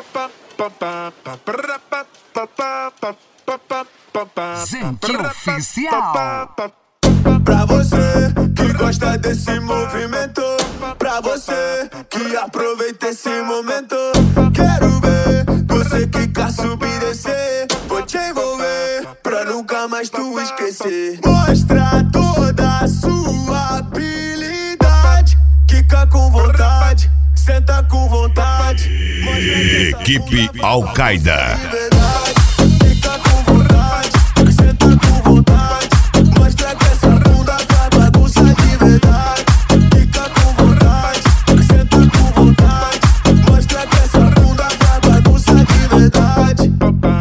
Gente oficial. Pra você que gosta desse movimento, pra você que aproveita esse momento, quero ver você quicar, subir e descer. Vou te envolver pra nunca mais tu esquecer. Mostra toda a sua habilidade, quica com vontade, senta com vontade. Equipe Al-Qaeda. Fica com vontade, senta com vontade. Mostra que essa bunda faz bagunça de verdade. Fica com vontade, senta com vontade. Mostra que essa bunda faz bagunça de verdade.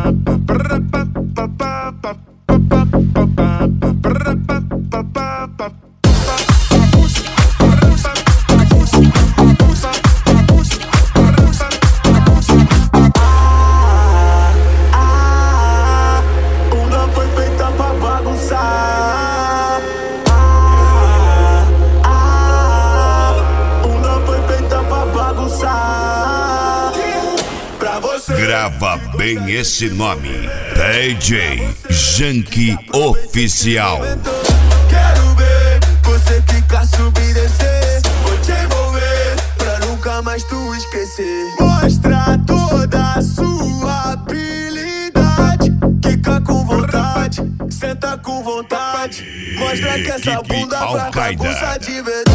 Grava bem esse nome: DJ Junkie Oficial. Quero ver você quicar, subir e descer. Vou te envolver pra nunca mais tu esquecer. Mostra toda a sua habilidade, quica com vontade, senta com vontade. Mostra que essa Equipe bunda faz Al-Qaeda. bagunça de verdade.